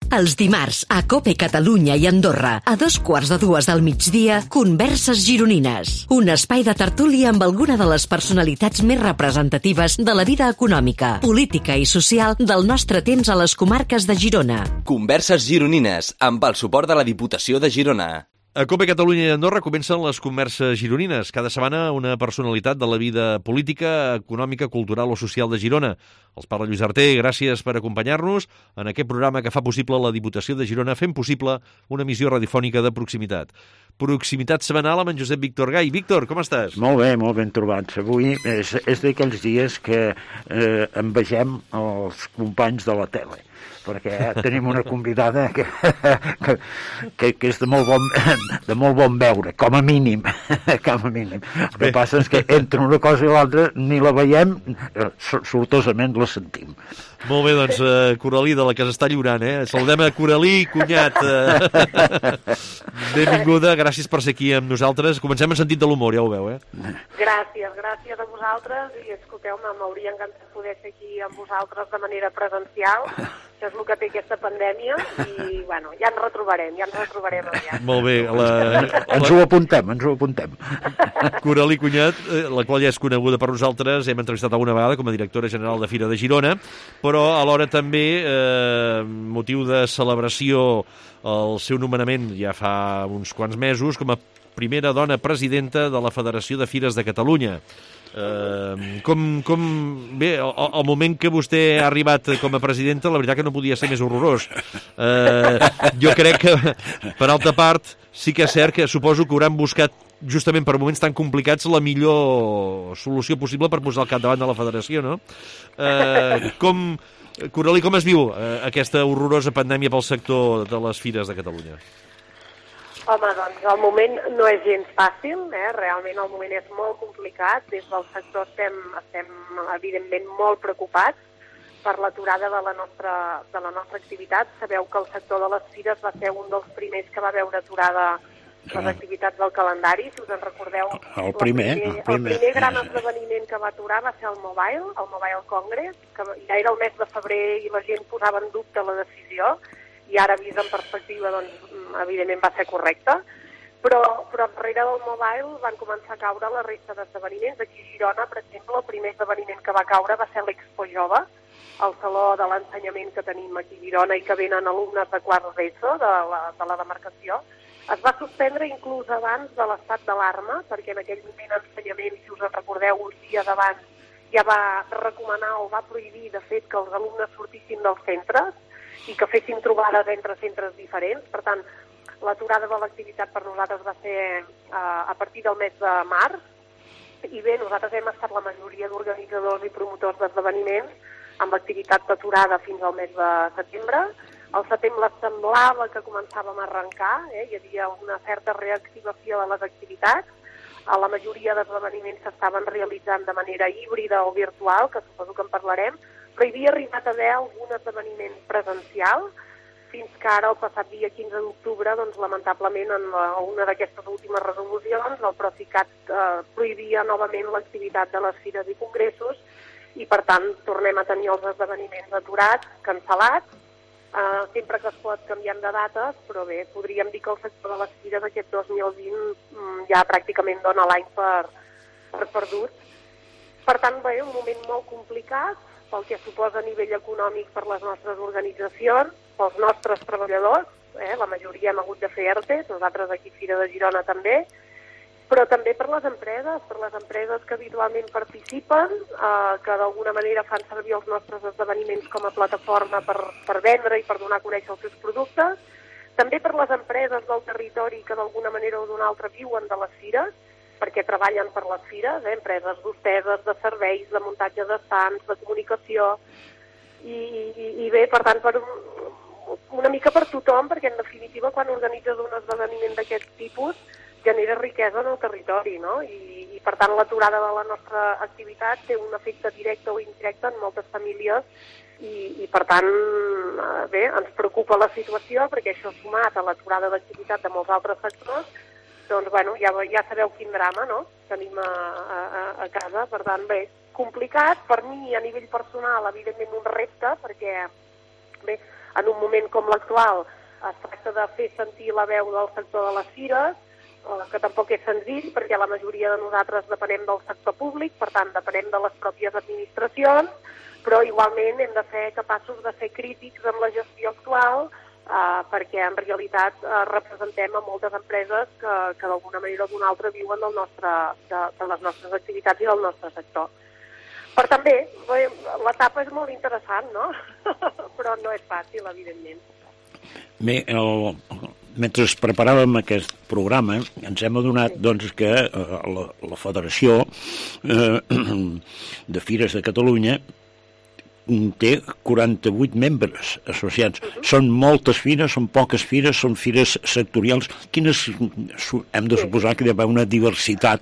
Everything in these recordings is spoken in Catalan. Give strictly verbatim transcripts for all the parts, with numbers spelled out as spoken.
Els dimarts, a COPE Catalunya i Andorra, a dos quarts de dues del migdia, Converses Gironines. Un espai de tertúlia amb alguna de les personalitats més representatives de la vida econòmica, política i social del nostre temps a les comarques de Girona. Converses Gironines, amb el suport de la Diputació de Girona. A COPE Catalunya i Andorra comencen les converses gironines. Cada setmana una personalitat de la vida política, econòmica, cultural o social de Girona. Els parla Lluís Arter, gràcies per acompanyar-nos en aquest programa que fa possible la Diputació de Girona, fent possible una emissió radiofònica de proximitat. Proximitat setmanal amb en Josep Víctor Gai. Víctor, com estàs? Molt bé, molt ben trobats. Avui és, és d'aquells dies que eh, envegem els companys de la tele, perquè tenim una convidada que, que, que, que és de molt, bon, de molt bon veure, com a mínim. Com a mínim. El que passa és que entre una cosa i l'altra ni la veiem, sortosament la sentim. Molt bé, doncs, uh, Coralí, de la que s'està lliurant, eh? Saludem a Coralí, cunyat. Uh, benvinguda, gràcies per ser aquí amb nosaltres. Comencem en sentit de l'humor, ja ho veu, eh? Gràcies, gràcies a vosaltres i escolteu-me, m'hauria encantat poder ser aquí amb vosaltres de manera presencial. Això és el que té aquesta pandèmia i, bueno, ja ens retrobarem, ja ens retrobarem aviat. Molt bé. La... Ens ho apuntem, ens ho apuntem. Coralí Cunyat, la qual ja és coneguda per nosaltres, hem entrevistat alguna vegada com a directora general de Fira de Girona, però alhora també, eh, motiu de celebració, el seu nomenament ja fa uns quants mesos com a primera dona presidenta de la Federació de Fires de Catalunya. Uh, com, com... Bé, el, el moment que vostè ha arribat com a presidenta, la veritat que no podia ser més horrorós. Uh, jo crec que, per altra part, sí que és cert que suposo que hauran buscat, justament per moments tan complicats, la millor solució possible per posar al capdavant de la federació, no? Uh, com... Coralí, com es viu uh, aquesta horrorosa pandèmia pel sector de les fires de Catalunya? Home, doncs el moment no és gens fàcil, eh? Realment el moment és molt complicat. Des del sector estem, estem evidentment molt preocupats per l'aturada de la nostra, de la nostra activitat. Sabeu que el sector de les fires va ser un dels primers que va veure aturada les activitats del calendari, si us en recordeu. El primer, primer, el primer. El primer gran esdeveniment que va aturar va ser el Mobile, el Mobile Congress, que ja era el mes de febrer i la gent posava en dubte la decisió, i ara vist en perspectiva, doncs, evidentment va ser correcte, però, però darrere del Mobile van començar a caure la resta d'esdeveniments. Aquí a Girona, per exemple, el primer esdeveniment que va caure va ser l'Expo Jove, el saló de l'ensenyament que tenim aquí a Girona i que venen alumnes de quart d'ESO de la, de la demarcació. Es va suspendre inclús abans de l'estat d'alarma, perquè en aquell moment ensenyament, si us en recordeu, uns dies abans ja va recomanar o va prohibir, de fet, que els alumnes sortissin dels centres i que fessin trobades entre centres diferents. Per tant, l'aturada de l'activitat per nosaltres va ser eh, a partir del mes de març, i bé, nosaltres hem estat la majoria d'organitzadors i promotors d'esdeveniments amb l'activitat aturada fins al mes de setembre. Al setembre semblava que començàvem a arrencar, eh? Hi havia una certa reactivació de les activitats. A la majoria d'esdeveniments s'estaven realitzant de manera híbrida o virtual, que suposo que en parlarem, però hi havia arribat a haver algun esdeveniment presencial, fins que ara, el passat dia quinze d'octubre, doncs, lamentablement, en la, una d'aquestes últimes resolucions, el Procicat eh, prohibia novament l'activitat de les fires i congressos, i per tant tornem a tenir els esdeveniments aturats, cancel·lats, eh, sempre que es pot canviant de dates, però bé, podríem dir que el sector de les fires aquest dos mil vint mm, ja pràcticament dona l'any per, per perdut. Per tant, bé, un moment molt complicat, pel que suposa a nivell econòmic per les nostres organitzacions, pels nostres treballadors, eh? La majoria hem hagut de fer ERTE, nosaltres aquí a Fira de Girona també, però també per les empreses, per les empreses que habitualment participen, eh, que d'alguna manera fan servir els nostres esdeveniments com a plataforma per, per vendre i per donar a conèixer els seus productes, també per les empreses del territori que d'alguna manera o d'una altra viuen de les fires, perquè treballen per les fires, eh? Empreses d'hosteses, de serveis, de muntatge d'estants, de comunicació, i, i, i bé, per tant, per un, una mica per tothom, perquè en definitiva quan organitzes un esdeveniment d'aquest tipus genera riquesa en el territori, no? I, i per tant l'aturada de la nostra activitat té un efecte directe o indirecte en moltes famílies i, i per tant, bé, ens preocupa la situació perquè això sumat a l'aturada d'activitat de molts altres sectors, doncs, bueno, ja, ja sabeu quin drama, no?, tenim a, a, a casa. Per tant, bé, complicat. Per mi, a nivell personal, evidentment un repte, perquè, bé, en un moment com l'actual es tracta de fer sentir la veu del sector de les fires, que tampoc és senzill, perquè la majoria de nosaltres depenem del sector públic, per tant, depenem de les pròpies administracions, però igualment hem de ser capaços de ser crítics amb la gestió actual, eh, perquè en realitat eh, representem a moltes empreses que, que d'alguna manera o d'una altra viuen del nostre, de, de les nostres activitats i del nostre sector. Per tant, bé, l'etapa és molt interessant, no? Però no és fàcil, evidentment. Bé, el, mentre preparàvem aquest programa ens hem adonat doncs, que eh, la, la Federació eh, de Fires de Catalunya té quaranta-vuit membres associats. Uh-huh. Són moltes fires, són poques fires, són fires sectorials. Quines hem de suposar que hi ha una diversitat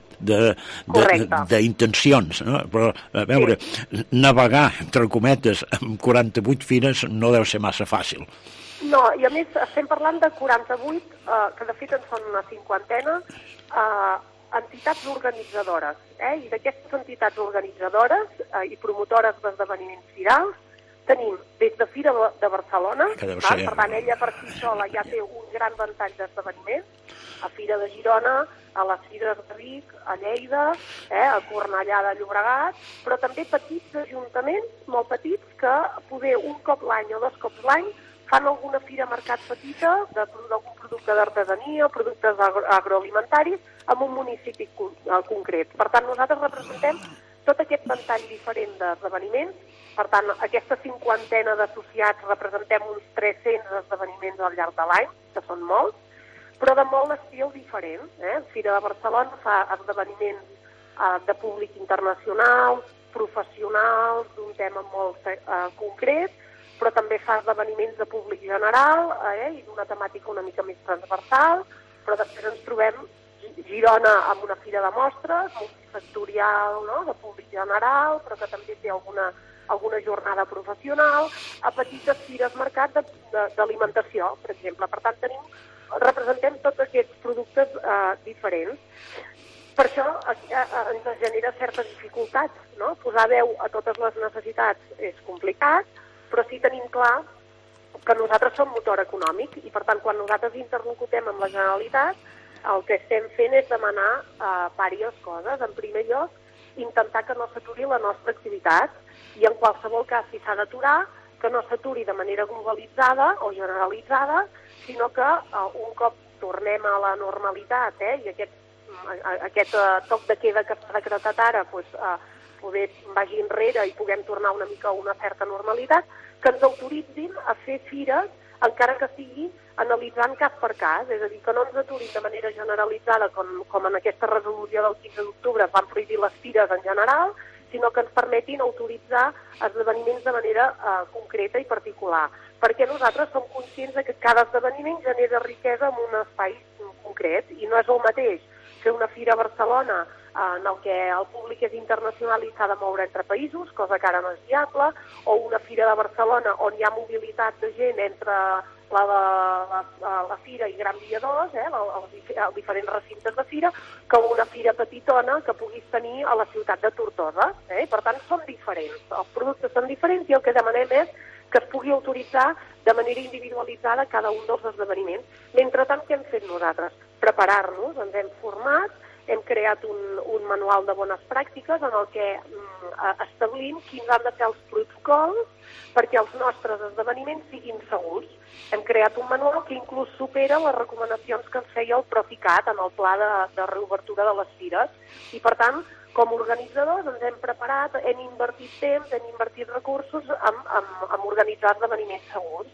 d'intencions, no? Però, a veure, sí. navegar, entre cometes, amb quaranta-vuit fires no deu ser massa fàcil. No, i a més estem parlant de quaranta-vuit, eh, que de fet en són una cinquantena, eh, entitats organitzadores, eh? I d'aquestes entitats organitzadores eh, i promotores d'esdeveniments firals tenim des de Fira de Barcelona, ser, per tant ella per si sola ja té un gran ventall d'esdeveniments, a Fira de Girona, a les Fires de Vic, a Lleida, eh, a Cornellà de Llobregat, però també petits ajuntaments, molt petits, que poder un cop l'any o dos cops l'any fan alguna fira mercat petita d'algun producte d'artesania, productes agro agroalimentaris, en un municipi concret. Per tant, nosaltres representem tot aquest ventall diferent d'esdeveniments. Per tant, aquesta cinquantena d'associats representem uns tres-cents esdeveniments al llarg de l'any, que són molts, però de molt estil diferent. Eh? Fira de Barcelona fa esdeveniments eh, de públic internacional, professionals, d'un tema molt eh, concret, però també fa esdeveniments de públic general eh, i d'una temàtica una mica més transversal, però després ens trobem Girona amb una fira de mostres, multisectorial, no?, de públic general, però que també té alguna, alguna jornada professional, a petites fires mercat d'alimentació, per exemple. Per tant, tenim, representem tots aquests productes eh, diferents. Per això eh, ens genera certa dificultat, no? Posar veu a totes les necessitats és complicat, però sí tenim clar que nosaltres som motor econòmic i, per tant, quan nosaltres interlocutem amb la Generalitat, el que estem fent és demanar eh, diverses coses. En primer lloc, intentar que no s'aturi la nostra activitat i, en qualsevol cas, si s'ha d'aturar, que no s'aturi de manera globalitzada o generalitzada, sinó que eh, un cop tornem a la normalitat eh, i aquest, aquest eh, toc de queda que s'ha decretat ara, doncs, eh, poder vagi enrere i puguem tornar una mica a una certa normalitat, que ens autoritzin a fer fires, encara que sigui analitzant cas per cas, és a dir, que no ens aturin de manera generalitzada, com, com en aquesta resolució del quinze d'octubre van prohibir les fires en general, sinó que ens permetin autoritzar esdeveniments de manera eh, concreta i particular. Perquè nosaltres som conscients de que cada esdeveniment genera riquesa en un espai concret, i no és el mateix fer una fira a Barcelona en el que el públic és internacional i s'ha de moure entre països, cosa que ara no és viable, o una fira de Barcelona on hi ha mobilitat de gent entre la, la, la, la fira i Gran Via dos, eh, els, els diferents recintes de fira, que una fira petitona que puguis tenir a la ciutat de Tortosa. Eh? Per tant, són diferents. Els productes són diferents i el que demanem és que es pugui autoritzar de manera individualitzada cada un dels esdeveniments. Mentrestant, què hem fet nosaltres? Preparar-nos, ens hem format, hem creat un, un manual de bones pràctiques en el que mm, establim quins han de ser els protocols perquè els nostres esdeveniments siguin segurs. Hem creat un manual que inclús supera les recomanacions que ens feia el Proficat en el pla de, de reobertura de les fires. I, per tant, com a organitzadors ens hem preparat, hem invertit temps, hem invertit recursos en, en, en organitzar esdeveniments segurs.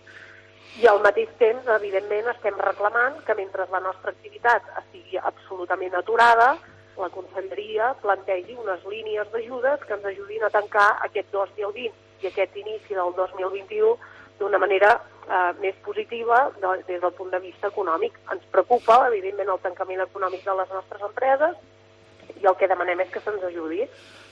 I al mateix temps, evidentment, estem reclamant que mentre la nostra activitat estigui absolutament aturada, la Conselleria plantegi unes línies d'ajudes que ens ajudin a tancar aquest dos mil vint i aquest inici del dos mil vint-i-u d'una manera eh, més positiva de, des del punt de vista econòmic. Ens preocupa, evidentment, el tancament econòmic de les nostres empreses i el que demanem és que se'ns ajudi.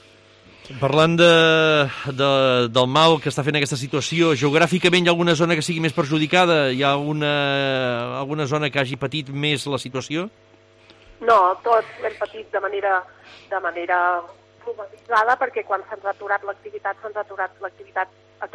Parlant de, de, del mal que està fent aquesta situació, geogràficament hi ha alguna zona que sigui més perjudicada? Hi ha una, alguna zona que hagi patit més la situació? No, tots l'hem patit de manera, de manera globalitzada, perquè quan se'ns ha aturat l'activitat, se'ns ha aturat l'activitat a tots,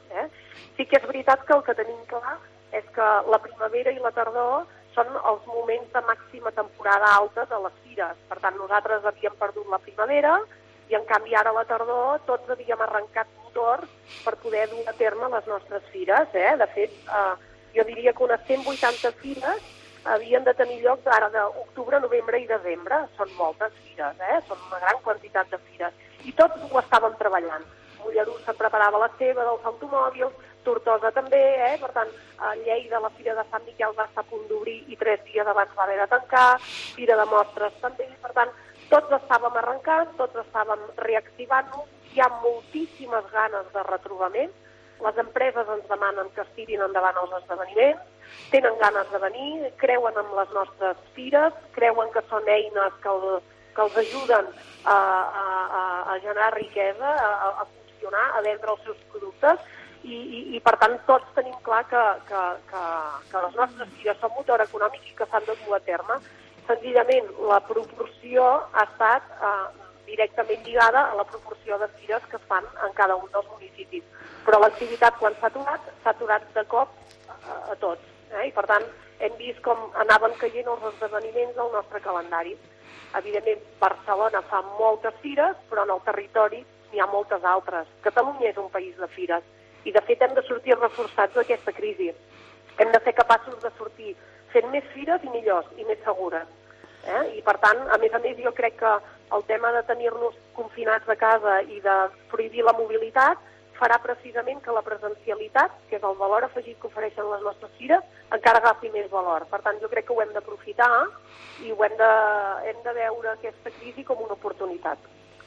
Eh? Sí que és veritat que el que tenim clar és que la primavera i la tardor són els moments de màxima temporada alta de les fires. Per tant, nosaltres havíem perdut la primavera i, en canvi, ara a la tardor tots havíem arrencat motor per poder dur a terme les nostres fires. Eh? De fet, eh, jo diria que unes cent vuitanta fires havien de tenir lloc ara d'octubre, novembre i desembre. Són moltes fires, eh? Són una gran quantitat de fires. I tots ho estàvem treballant. Mollerussa preparava la seva dels automòbils, Tortosa també, eh? Per tant, a Lleida la Fira de Sant Miquel va estar a punt d'obrir i tres dies abans va haver de tancar, Fira de Mostres també. Per tant, tots estàvem arrencant, tots estàvem reactivant-nos, hi ha moltíssimes ganes de retrobament, les empreses ens demanen que es tirin endavant els esdeveniments, tenen ganes de venir, creuen en les nostres fires, creuen que són eines que, el, que els ajuden a, a, a generar riquesa, a, a funcionar, a vendre els seus productes, i, i, i per tant tots tenim clar que, que, que, que les nostres fires són motor econòmic i que s'han de dur a terme. Senzillament, la proporció ha estat eh, directament lligada a la proporció de fires que es fan en cada un dels municipis. Però l'activitat, quan s'ha aturat, s'ha aturat de cop a, a tots. Eh? I, per tant, hem vist com anaven caient els esdeveniments del nostre calendari. Evidentment, Barcelona fa moltes fires, però en el territori n'hi ha moltes altres. Catalunya és un país de fires. I, de fet, hem de sortir reforçats d'aquesta crisi. Hem de ser capaços de sortir fent més fires i millors, i més segures. Eh? I, per tant, a més a més, jo crec que el tema de tenir-nos confinats a casa i de prohibir la mobilitat farà precisament que la presencialitat, que és el valor afegit que ofereixen les nostres fires, encara agafi més valor. Per tant, jo crec que ho hem d'aprofitar i ho hem de, hem de veure aquesta crisi com una oportunitat.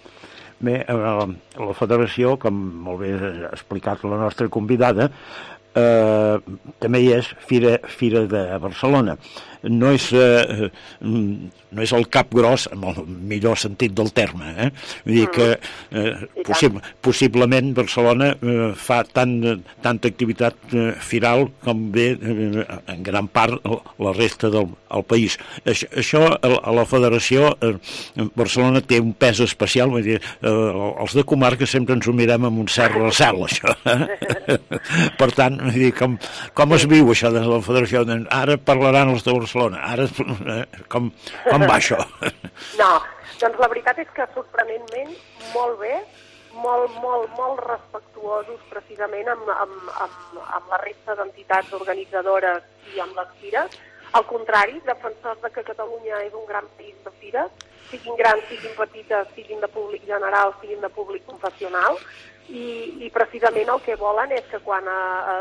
Bé, la federació, com molt bé ha explicat la nostra convidada, eh, també hi és Fira, Fira de Barcelona. No és, eh, no és el cap gros, en el millor sentit del terme. Eh? Vull dir que eh, possib possiblement Barcelona eh, fa tant, tanta activitat eh, firal com bé eh, en gran part la resta del el país. Això, això a la federació, eh, Barcelona té un pes especial, vull dir, eh, els de comarca sempre ens ho mirem amb un cert recel, això. Eh? Per tant, vull dir, com, com es viu això de la federació? Ara parlaran els de Barcelona. Ara, com, com va això? No, doncs la veritat és que sorprenentment molt bé, molt, molt, molt respectuosos precisament amb, amb, amb, amb la resta d'entitats organitzadores i amb les fires. Al contrari, defensors de que Catalunya és un gran país de fires, siguin grans, siguin petites, siguin de públic general, siguin de públic confessional, i, i precisament el que volen és que quan a, a,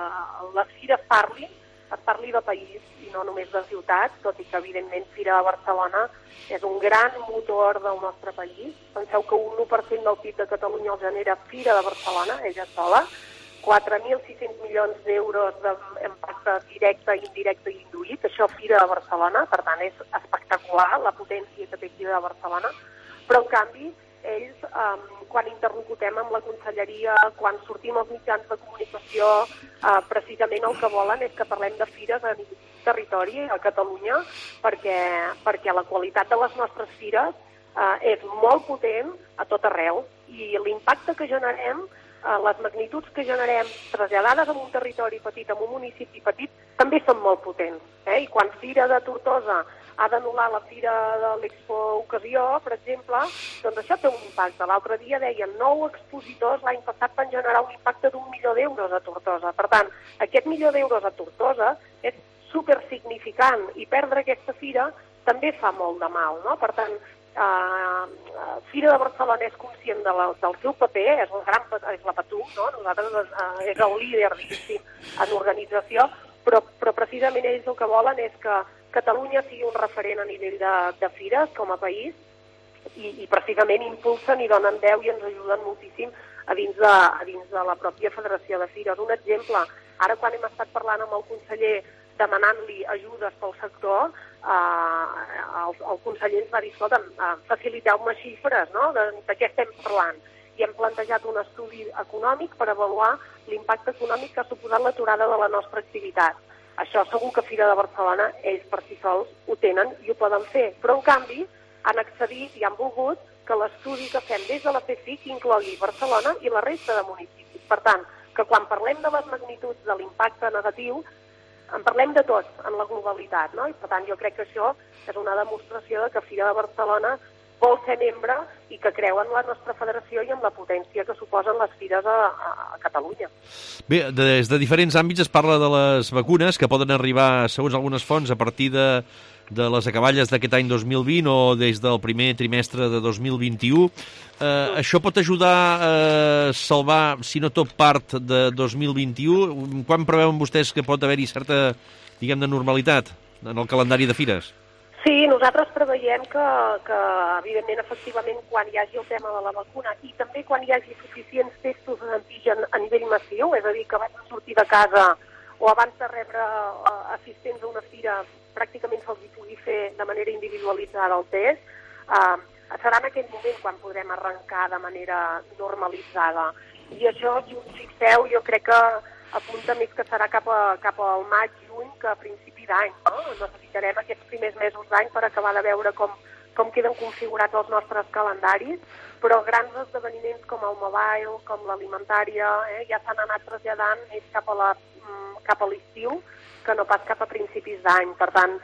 a les fires parlin, es parli de país i no només de ciutat, tot i que evidentment Fira de Barcelona és un gran motor del nostre país. Penseu que un u per cent del P I B de Catalunya el genera Fira de Barcelona, ella sola, quatre mil sis-cents milions d'euros d'impacte directe, indirecte i induït, això Fira de Barcelona, per tant és espectacular la potència que té Fira de Barcelona, però en canvi ells, eh, quan interlocutem amb la conselleria, quan sortim als mitjans de comunicació, eh, precisament el que volen és que parlem de fires a nivell territori a Catalunya, perquè, perquè la qualitat de les nostres fires eh, és molt potent a tot arreu, i l'impacte que generem, eh, les magnituds que generem traslladades en un territori petit, en un municipi petit, també són molt potents. Eh? I quan Fira de Tortosa ha d'anul·lar la Fira de l'Expo Ocasió, per exemple, doncs això té un impacte. L'altre dia deien nou expositors l'any passat van generar un impacte d'un milió d'euros a Tortosa. Per tant, aquest milió d'euros a Tortosa és supersignificant, i perdre aquesta fira també fa molt de mal, no? Per tant, eh, Fira de Barcelona és conscient de la, del seu paper, és, el gran, és la Patum, no? Nosaltres eh, és el líder, diguéssim, en organització, però, però precisament ells el que volen és que Catalunya sigui un referent a nivell de, de fires com a país, i, i precisament impulsen i donen veu i ens ajuden moltíssim a dins, de, a dins de la pròpia Federació de Fires. Un exemple, ara quan hem estat parlant amb el conseller demanant-li ajudes pel sector, eh, el, el conseller ens va dir, escolta, eh, faciliteu-me xifres, no?, de, de què estem parlant. I hem plantejat un estudi econòmic per avaluar l'impacte econòmic que ha suposat l'aturada de la nostra activitat. Això segur que Fira de Barcelona, ells per si sols ho tenen i ho poden fer. Però, en canvi, han accedit i han volgut que l'estudi que fem des de la F E C I C inclogui Barcelona i la resta de municipis. Per tant, que quan parlem de les magnituds de l'impacte negatiu, en parlem de tot, en la globalitat, no? I per tant jo crec que això és una demostració de que Fira de Barcelona vol ser membre i que creu en la nostra federació i en la potència que suposen les fires a, a Catalunya. Bé, des de diferents àmbits es parla de les vacunes que poden arribar, segons algunes fonts, a partir de, de les acaballes d'aquest any dos mil vint o des del primer trimestre de dos mil vint-i-u. Eh, això pot ajudar a salvar, si no tot part de dos mil vint-i-u? Quan preveuen vostès que pot haver-hi certa, diguem, de normalitat en el calendari de fires? Sí, nosaltres preveiem que, que, evidentment, efectivament, quan hi hagi el tema de la vacuna i també quan hi hagi suficients testos d'antigen a nivell massiu, és a dir, que abans de sortir de casa o abans de rebre uh, assistents a una fira pràcticament se'ls hi pugui fer de manera individualitzada el test, uh, serà en aquell moment quan podrem arrencar de manera normalitzada. I això, si us fixeu, jo crec que apunta més que serà cap, a, cap al maig, juny, que a principi d'any. No? Necessitarem aquests primers mesos d'any per acabar de veure com, com queden configurats els nostres calendaris, però grans esdeveniments com el Mobile, com l'alimentària, eh, ja s'han anat traslladant més cap a la, cap a l'estiu que no pas cap a principis d'any. Per tant,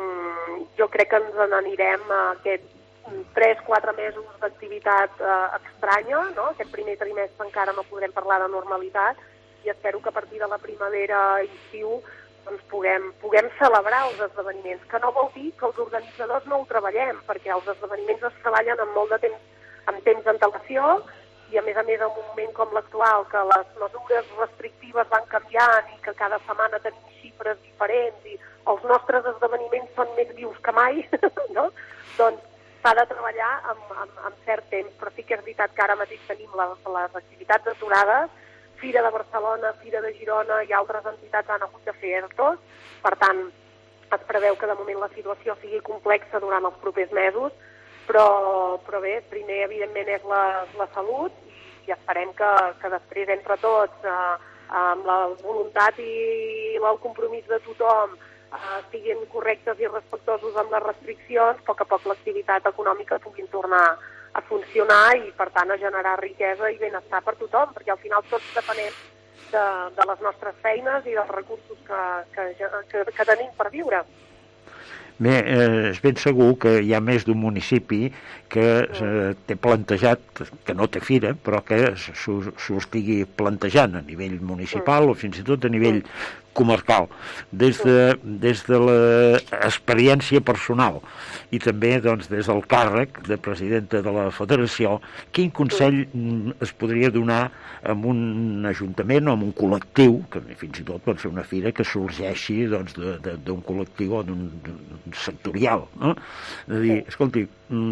jo crec que ens n'anirem a aquests tres quatre mesos d'activitat eh, estranya, no? Aquest primer trimestre encara no podrem parlar de normalitat, i espero que a partir de la primavera i estiu doncs puguem, puguem celebrar els esdeveniments, que no vol dir que els organitzadors no ho treballem, perquè els esdeveniments es treballen amb molt de temps, amb temps d'antelació, i a més a més en un moment com l'actual, que les mesures restrictives van canviant i que cada setmana tenim xifres diferents i els nostres esdeveniments són més vius que mai, no? Doncs s'ha de treballar amb, amb, amb cert temps, però sí que és veritat que ara mateix tenim les, les activitats aturades. Fira de Barcelona, Fira de Girona i altres entitats han hagut de fer ERTOs. Per tant, es preveu que de moment la situació sigui complexa durant els propers mesos, però, però bé, primer, evidentment, és la, la salut i esperem que, que després, entre tots, eh, amb la voluntat i el compromís de tothom, eh, siguin correctes i respectosos amb les restriccions, a poc a poc l'activitat econòmica puguin tornar a funcionar i, per tant, a generar riquesa i benestar per tothom, perquè al final tots depenem de, de les nostres feines i dels recursos que, que, que, que tenim per viure. Bé, eh, és ben segur que hi ha més d'un municipi que eh, té plantejat, que no té fira, però que s'ho estigui plantejant a nivell municipal o fins i tot a nivell comarcal, des de, des de l'experiència personal i també doncs, des del càrrec de presidenta de la federació. Quin consell es podria donar a un ajuntament o a un col·lectiu, que fins i tot pot ser una fira que sorgeixi doncs, d'un col·lectiu o d'un sectorial, no? De dir, escolti,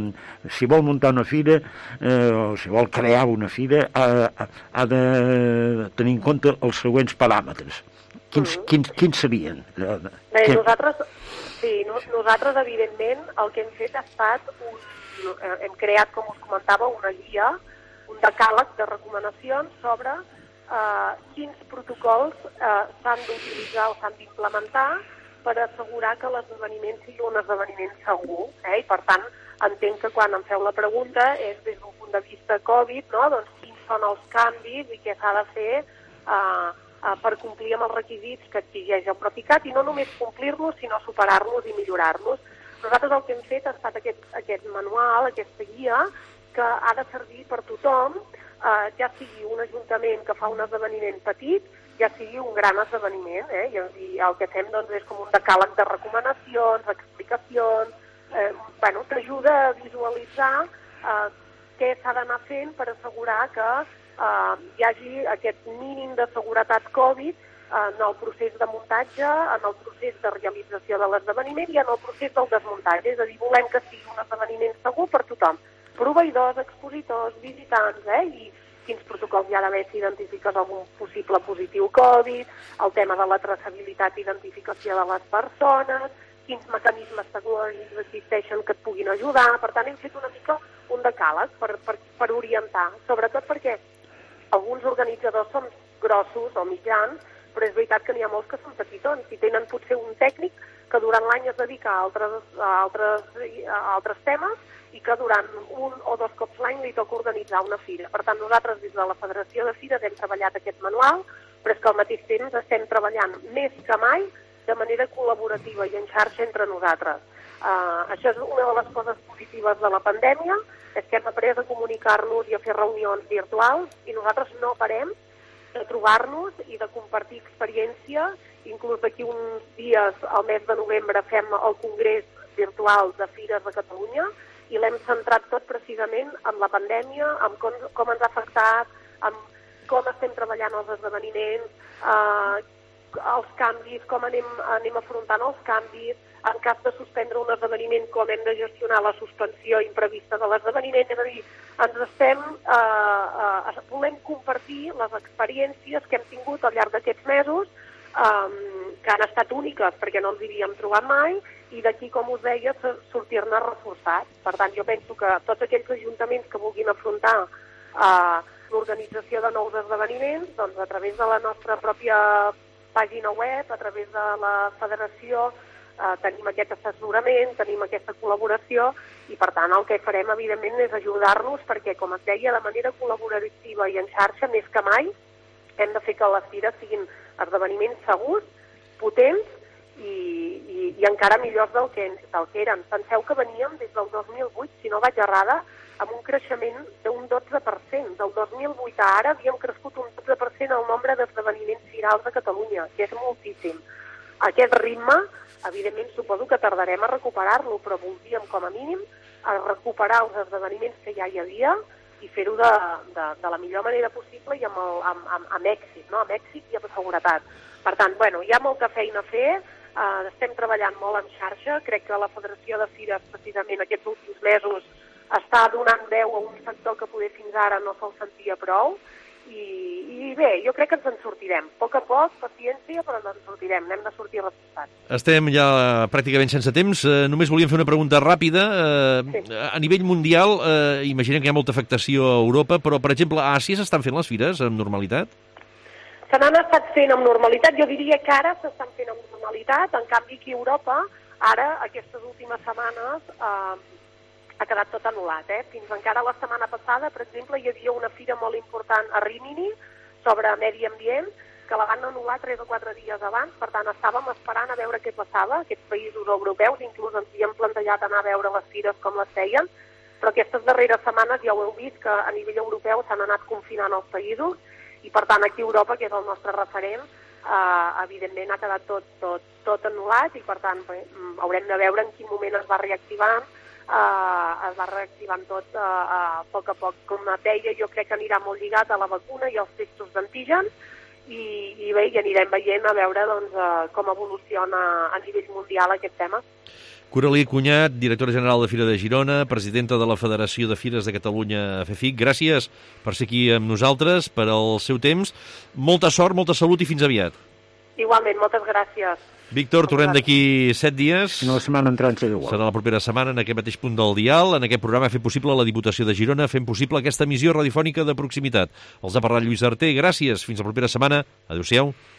si vol muntar una fira eh, o si vol crear una fira ha, ha de tenir en compte els següents paràmetres. Quins, quins, quins serien? Bé, nosaltres, sí, nosaltres, evidentment, el que hem fet ha estat, un, hem creat, com us comentava, una guia, un decàleg de recomanacions sobre eh, quins protocols eh, s'han d'utilitzar o s'han d'implementar per assegurar que l'esdeveniment sigui un esdeveniment segur. Eh? I, per tant, entenc que quan em feu la pregunta és des d'un punt de vista Covid, no? Doncs quins són els canvis i què s'ha de fer eh, per complir amb els requisits que exigeix el Procicat i no només complir-los, sinó superar-los i millorar-los. Nosaltres el que hem fet ha estat aquest, aquest manual, aquesta guia, que ha de servir per tothom, eh, ja sigui un ajuntament que fa un esdeveniment petit, ja sigui un gran esdeveniment, eh? I el que fem doncs, és com un decàleg de recomanacions, explicacions, eh, bueno, t'ajuda a visualitzar eh, què s'ha d'anar fent per assegurar que Uh, hi hagi aquest mínim de seguretat Covid uh, en el procés de muntatge, en el procés de realització de l'esdeveniment i en el procés del desmuntatge. És a dir, volem que sigui un esdeveniment segur per tothom. Proveïdors, expositors, visitants, eh? I quins protocols hi ha d'haver si identifiques algun possible positiu Covid, el tema de la traçabilitat i identificació de les persones, quins mecanismes tecnològics existeixen que et puguin ajudar. Per tant, hem fet una mica un decàleg per, per, per orientar, sobretot perquè alguns organitzadors són grossos o mitjans, però és veritat que n'hi ha molts que són petitons i tenen potser un tècnic que durant l'any es dedica a altres, a altres, a altres temes i que durant un o dos cops l'any li toca organitzar una fira. Per tant, nosaltres des de la Federació de Fires hem treballat aquest manual, però és que al mateix temps estem treballant més que mai de manera col·laborativa i en xarxa entre nosaltres. Uh, això és una de les coses positives de la pandèmia, és que hem après a comunicar-nos i a fer reunions virtuals i nosaltres no parem de trobar-nos i de compartir experiència. Inclús d'aquí uns dies, al mes de novembre, fem el Congrés Virtual de Fires de Catalunya i l'hem centrat tot precisament en la pandèmia, en com, com ens ha afectat, en com estem treballant els esdeveniments, eh, els canvis, com anem, anem afrontant els canvis, en cas de suspendre un esdeveniment, com hem de gestionar la suspensió imprevista de l'esdeveniment. És a dir, ens estem, eh, eh, volem compartir les experiències que hem tingut al llarg d'aquests mesos, eh, que han estat úniques perquè no ens hi havíem trobat mai, i d'aquí, com us deia, sortir-ne reforçats. Per tant, jo penso que tots aquells ajuntaments que vulguin afrontar eh, l'organització de nous esdeveniments, doncs a través de la nostra pròpia pàgina web, a través de la federació, eh, tenim aquest assessorament, tenim aquesta col·laboració i, per tant, el que farem, evidentment, és ajudar-nos perquè, com es deia, de manera col·laborativa i en xarxa, més que mai, hem de fer que les fires siguin esdeveniments segurs, potents i, i, i encara millors del que, del que eren. Penseu que veníem des del dos mil vuit, si no vaig errada, amb un creixement d'un dotze per cent. Del dos mil vuit a ara havíem crescut un dotze per cent el nombre d'esdeveniments firals a Catalunya, que és moltíssim. Aquest ritme, evidentment, suposo que tardarem a recuperar-lo, però voldríem, com a mínim, a recuperar els esdeveniments que ja hi havia i fer-ho de, de, de la millor manera possible i amb, el, amb, amb, amb èxit, no? Amb èxit i amb seguretat. Per tant, bueno, hi ha molta feina a fer, eh, estem treballant molt en xarxa, crec que la Federació de Fires, precisament aquests últims mesos, està donant veu a un sector que poder fins ara no se'l sentia prou, i, i bé, jo crec que ens en sortirem. A poc a poc, paciència, però ens en sortirem, n'hem de sortir reforçats. Estem ja pràcticament sense temps, eh, només volíem fer una pregunta ràpida. Eh, sí. A nivell mundial, eh, imaginem que hi ha molta afectació a Europa, però, per exemple, a Àsia s'estan fent les fires amb normalitat? Se n'han estat fent amb normalitat, jo diria que ara s'estan fent amb normalitat, en canvi aquí a Europa, ara, aquestes últimes setmanes, eh, ha quedat tot anul·lat. Eh? Fins encara la setmana passada, per exemple, hi havia una fira molt important a Rimini sobre medi ambient, que la van anul·lar tres o quatre dies abans, per tant estàvem esperant a veure què passava, aquests països europeus, inclús ens havíem plantejat anar a veure les fires com les feien, però aquestes darreres setmanes ja ho heu vist que a nivell europeu s'han anat confinant els països, i per tant aquí a Europa, que és el nostre referent, eh, evidentment ha quedat tot, tot, tot anul·lat i per tant bé, haurem de veure en quin moment es va reactivant, eh, es va reactivant tot eh, a poc a poc. Com et deia, jo crec que anirà molt lligat a la vacuna i als testos d'antígens i, i bé, i anirem veient a veure doncs, eh, com evoluciona a nivell mundial aquest tema. Coralí Cunyat, directora general de Fira de Girona, presidenta de la Federació de Fires de Catalunya, FEFIC. Gràcies per ser aquí amb nosaltres, per al seu temps. Molta sort, molta salut i fins aviat. Igualment, moltes gràcies. Víctor, tornem d'aquí set dies. Una setmana entrant serà igual. Serà la propera setmana en aquest mateix punt del dial. En aquest programa fem possible la Diputació de Girona, fent possible aquesta emissió radiofònica de proximitat. Els ha parlat Lluís Arter. Gràcies. Fins la propera setmana. Adéu-siau.